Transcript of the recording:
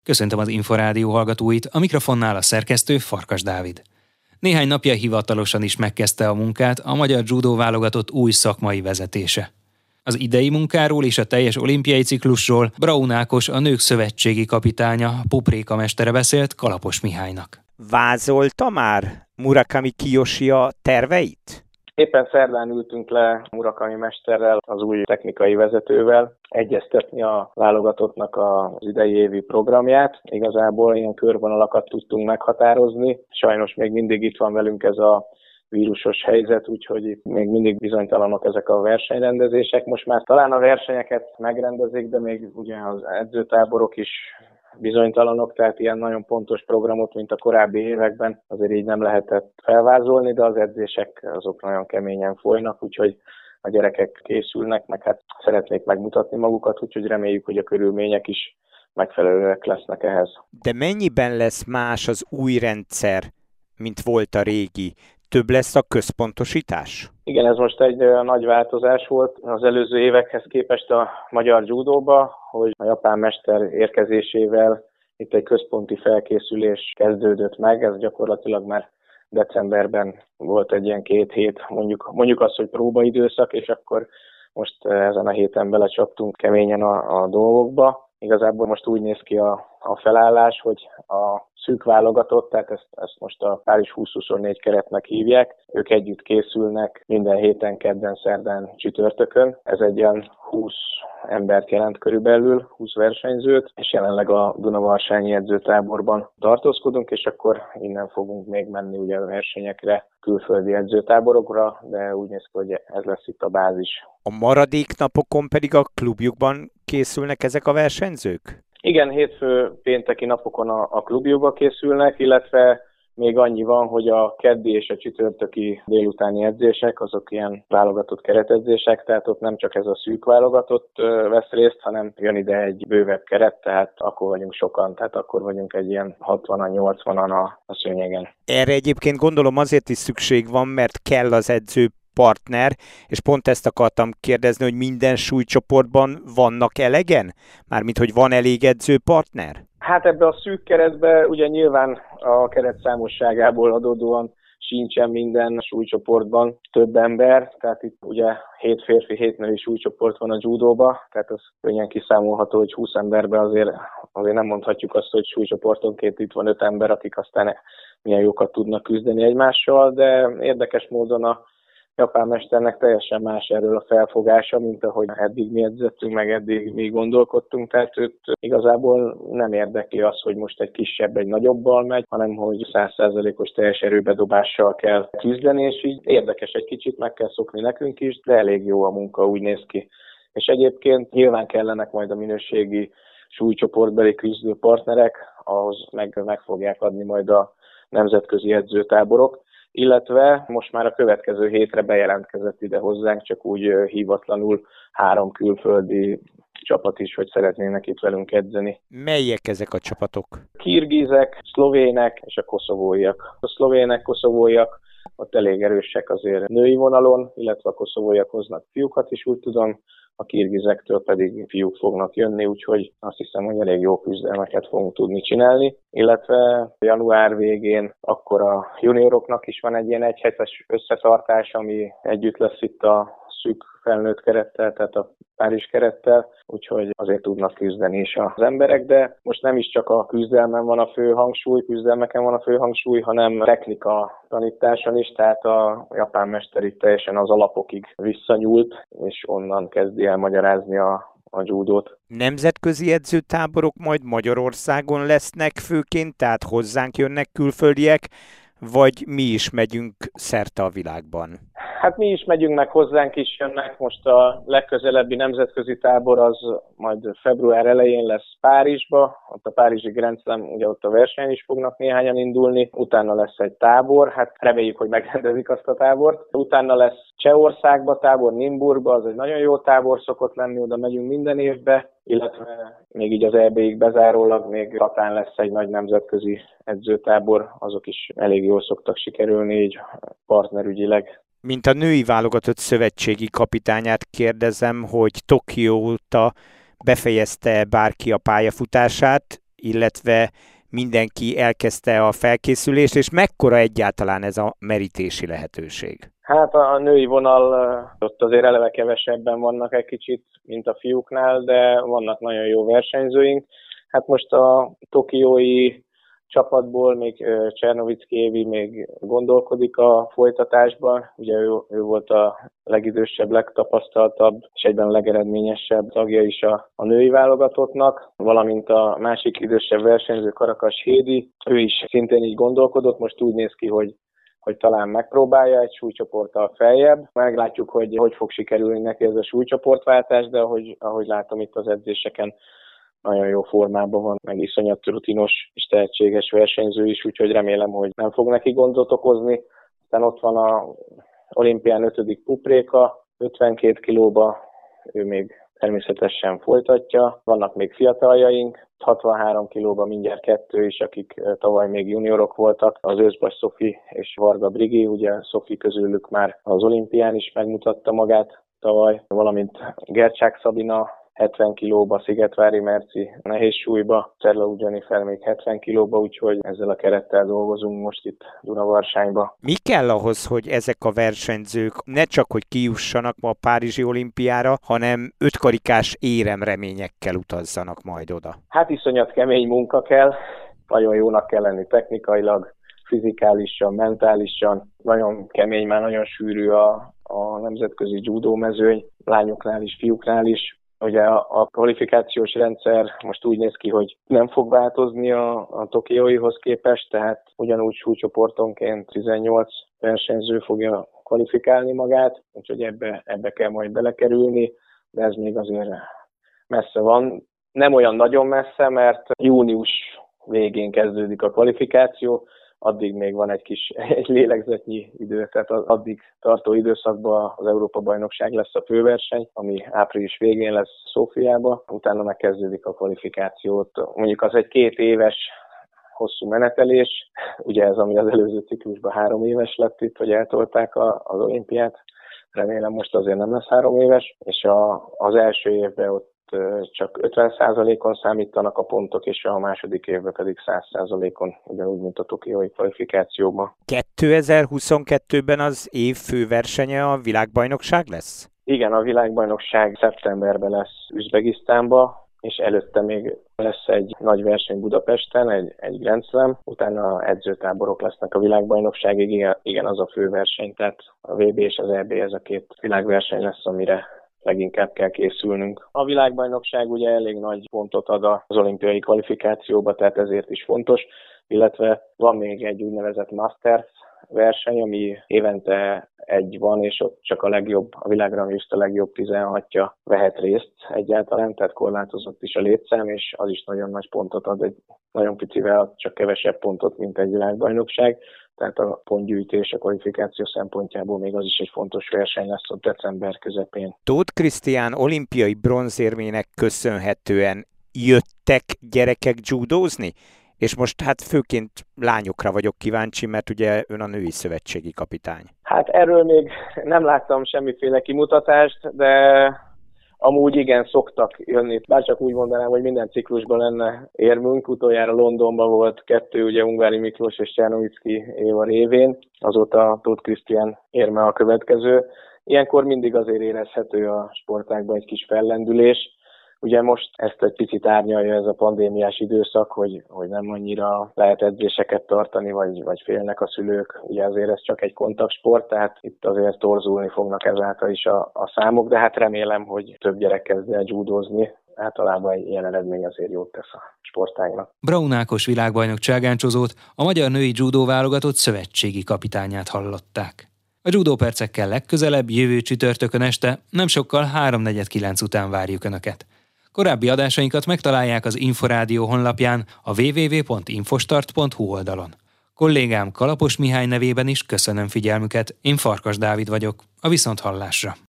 Köszöntöm az Inforádió hallgatóit, a mikrofonnál a szerkesztő Farkas Dávid. Néhány napja hivatalosan is megkezdte a munkát a magyar judo válogatott új szakmai vezetése. Az idei munkáról és a teljes olimpiai ciklusról Braun Ákos, a Nők Szövetségi kapitánya, Popréka mestere beszélt Kalapos Mihálynak. Vázolta már Murakami Kiyoshi a terveit? Éppen szerdán ültünk le Murakami mesterrel, az új technikai vezetővel, egyeztetni a válogatottnak az idei évi programját. Igazából ilyen körvonalakat tudtunk meghatározni. Sajnos még mindig itt van velünk ez a vírusos helyzet, úgyhogy itt még mindig bizonytalanok ezek a versenyrendezések. Most már talán a versenyeket megrendezik, de még ugye az edzőtáborok is bizonytalanok, tehát ilyen nagyon pontos programot, mint a korábbi években azért így nem lehetett felvázolni, de az edzések azok nagyon keményen folynak, úgyhogy a gyerekek készülnek, meg hát szeretnék megmutatni magukat, úgyhogy reméljük, hogy a körülmények is megfelelőek lesznek ehhez. De mennyiben lesz más az új rendszer, mint volt a régi? Több lesz a központosítás? Igen, ez most egy nagy változás volt az előző évekhez képest a magyar judóba, hogy a japán mester érkezésével itt egy központi felkészülés kezdődött meg, ez gyakorlatilag már decemberben volt egy ilyen 2 hét, mondjuk azt, hogy próbaidőszak, és akkor most ezen a héten belecsaptunk keményen a dolgokba. Igazából most úgy néz ki a felállás, hogy a szűk válogatott, tehát ezt most a Párizs 2024 keretnek hívják. Ők együtt készülnek minden héten, kedden, szerdán, csütörtökön. Ez egy ilyen 20 embert jelent körülbelül, 20 versenyzőt, és jelenleg a Dunavarsányi edzőtáborban tartózkodunk, és akkor innen fogunk még menni ugye a versenyekre, külföldi edzőtáborokra, de úgy néz ki, hogy ez lesz itt a bázis. A maradék napokon pedig a klubjukban készülnek ezek a versenyzők? Igen, hétfő pénteki napokon a klubjukba készülnek, illetve még annyi van, hogy a keddi és a csütörtöki délutáni edzések, azok ilyen válogatott keretedzések, tehát ott nem csak ez a szűk válogatott vesz részt, hanem jön ide egy bővebb keret, tehát akkor vagyunk sokan, tehát akkor vagyunk egy ilyen 60-an, 80-an a szőnyegen. Erre egyébként gondolom azért is szükség van, mert kell az edző partner, és pont ezt akartam kérdezni, hogy minden súlycsoportban vannak elegen? Mármint, hogy van elég edzőpartner? Hát ebbe a szűk keretbe ugye nyilván a keret számosságából adódóan sincsen minden súlycsoportban több ember, tehát itt ugye 7 férfi, 7 női súlycsoport van a judóba, tehát az könnyen kiszámolható, hogy 20 emberben azért nem mondhatjuk azt, hogy súlycsoportonként itt van 5 ember, akik aztán milyen jókat tudnak küzdeni egymással, de érdekes módon a japán mesternek teljesen más erről a felfogása, mint ahogy eddig mi edzettünk, meg eddig mi gondolkodtunk, tehát őt igazából nem érdekli az, hogy most egy kisebb, egy nagyobbal megy, hanem hogy 100%-os teljes erőbedobással kell küzdeni, és így érdekes egy kicsit, meg kell szokni nekünk is, de elég jó a munka, úgy néz ki. És egyébként nyilván kellenek majd a minőségi súlycsoportbeli küzdő partnerek, ahhoz meg fogják adni majd a nemzetközi edzőtáborok, illetve most már a következő hétre bejelentkezett ide hozzánk, csak úgy hívatlanul 3 külföldi csapat is, hogy szeretnének itt velünk edzeni. Melyek ezek a csapatok? Kirgizek, szlovének és a koszovóiak. A szlovének, koszovóiak ott elég erősek azért női vonalon, illetve a koszovóiak hoznak fiúkat is, úgy tudom, a kirgizektől pedig fiúk fognak jönni, úgyhogy azt hiszem, hogy elég jó küzdelmeket fogunk tudni csinálni. Illetve január végén akkor a junioroknak is van egy ilyen egyhetes összetartás, ami együtt lesz itt a szűk felnőtt kerettel, tehát a Párizs kerettel, úgyhogy azért tudnak küzdeni is az emberek, de most nem is csak a küzdelmeken van a fő hangsúly, hanem technika tanításon is, tehát a japán mester itt teljesen az alapokig visszanyúlt, és onnan kezdi el magyarázni a judót. Nemzetközi edzőtáborok majd Magyarországon lesznek főként, tehát hozzánk jönnek külföldiek, vagy mi is megyünk szerte a világban? Hát mi is megyünk, meg hozzánk is jönnek. Most a legközelebbi nemzetközi tábor az majd február elején lesz Párizsba. Ott a párizsi Grand Slam, ugye ott a versenyen is fognak néhányan indulni. Utána lesz egy tábor, hát reméljük, hogy megrendezik azt a tábort. Utána lesz Csehországba tábor, Nimburgba, az egy nagyon jó tábor szokott lenni, oda megyünk minden évbe. Illetve még így az EB-ig bezárólag még Tatán lesz egy nagy nemzetközi edzőtábor, azok is elég jól szoktak sikerülni így partnerügyileg. Mint a női válogatott szövetségi kapitányát kérdezem, hogy Tokió óta befejezte bárki a pályafutását, illetve mindenki elkezdte a felkészülést, és mekkora egyáltalán ez a merítési lehetőség? Hát a női vonal ott azért eleve kevesebben vannak egy kicsit, mint a fiúknál, de vannak nagyon jó versenyzőink. Hát most a tokiói csapatból még Csernovicki Évi még gondolkodik a folytatásban. Ugye ő volt a legidősebb, legtapasztaltabb és egyben a legeredményesebb tagja is a női válogatottnak, valamint a másik idősebb versenyző Karakas Hédi. Ő is szintén így gondolkodott, most úgy néz ki, hogy talán megpróbálja egy súlycsoporttal feljebb. Meglátjuk, hogy fog sikerülni neki ez a súlycsoportváltás, de ahogy látom itt az edzéseken, nagyon jó formában van, meg iszonyat rutinos és tehetséges versenyző is, úgyhogy remélem, hogy nem fog neki gondot okozni. Aztán ott van a olimpián 5. Pupréka, 52 kilóba, ő még természetesen folytatja. Vannak még fiataljaink, 63 kilóban mindjárt 2 is, akik tavaly még juniorok voltak. Az Őszbas Szofi és Varga Brigi, ugye Szofi közülük már az olimpián is megmutatta magát tavaly, valamint Gercsák Szabina, 70 kilóba, Szigetvári Merci nehéz súlyba, Cserlau Jennifer még 70 kilóba, úgyhogy ezzel a kerettel dolgozunk most itt Dunavarsályba. Mi kell ahhoz, hogy ezek a versenyzők ne csak hogy kijussanak ma a Párizsi olimpiára, hanem 5 karikás éremreményekkel utazzanak majd oda? Hát iszonyat kemény munka kell, nagyon jónak kell lenni technikailag, fizikálisan, mentálisan, nagyon kemény, már nagyon sűrű a nemzetközi judó mezőny, lányoknál is, fiúknál is. Ugye a kvalifikációs rendszer most úgy néz ki, hogy nem fog változni a tokióihoz képest, tehát ugyanúgy súlycsoportonként 18 versenyző fogja kvalifikálni magát, úgyhogy ebbe kell majd belekerülni, de ez még azért messze van. Nem olyan nagyon messze, mert június végén kezdődik a kvalifikáció, addig még van egy lélegzetnyi idő, tehát az addig tartó időszakban az Európa-bajnokság lesz a főverseny, ami április végén lesz Szófiában, utána megkezdődik a kvalifikációt. Mondjuk az egy 2 éves hosszú menetelés, ugye ez, ami az előző ciklusban 3 éves lett itt, hogy eltolták az olimpiát, remélem most azért nem lesz 3 éves, és az első évben ott csak 50%-on számítanak a pontok, és a második évben pedig 100%-on, ugyanúgy, mint a tokiói kvalifikációban. 2022-ben az év főversenye a világbajnokság lesz? Igen, a világbajnokság szeptemberben lesz Üzbegisztánban, és előtte még lesz egy nagy verseny Budapesten, egy Grand Slam, utána edzőtáborok lesznek a világbajnokságig, igen, az a főverseny, tehát a VB és az EB, ez a 2 világverseny lesz, amire leginkább kell készülnünk. A világbajnokság ugye elég nagy pontot ad az olimpiai kvalifikációba, tehát ezért is fontos, illetve van még egy úgynevezett Masters verseny, ami évente egy van, és ott csak a világranglista legjobb 16-ja vehet részt egyáltalán, tehát korlátozott is a létszám, és az is nagyon nagy pontot ad, egy nagyon picivel csak kevesebb pontot, mint egy világbajnokság. Tehát a pontgyűjtés, a kvalifikáció szempontjából még az is egy fontos verseny lesz ott december közepén. Tóth Krisztián olimpiai bronzérmének köszönhetően jöttek gyerekek judózni? És most hát főként lányokra vagyok kíváncsi, mert ugye ön a női szövetségi kapitány. Hát erről még nem láttam semmiféle kimutatást, de amúgy igen, szoktak jönni. Bárcsak úgy mondanám, hogy minden ciklusban lenne érmünk. Utoljára Londonban volt 2, ugye Ungvári Miklós és Csernovicki Éva révén. Azóta Tóth Krisztián érme a következő. Ilyenkor mindig azért érezhető a sportágban egy kis fellendülés. Ugye most ezt egy picit árnyalja ez a pandémiás időszak, hogy nem annyira lehet edzéseket tartani, vagy félnek a szülők. Ugye azért ez csak egy kontaktsport, tehát itt azért torzulni fognak ezáltal is a számok, de hát remélem, hogy több gyerek kezd el judózni. Általában egy ilyen eredmény azért jót tesz a sportágnak. Braun Ákos világbajnok cságáncsozót, a magyar női judó válogatott szövetségi kapitányát hallották. A judó percekkel legközelebb jövő csütörtökön este, nem sokkal 3:49 után várjuk Önöket. Korábbi adásainkat megtalálják az Inforádió honlapján, a www.infostart.hu oldalon. Kollégám Kalapos Mihály nevében is köszönöm figyelmüket, én Farkas Dávid vagyok, a viszonthallásra.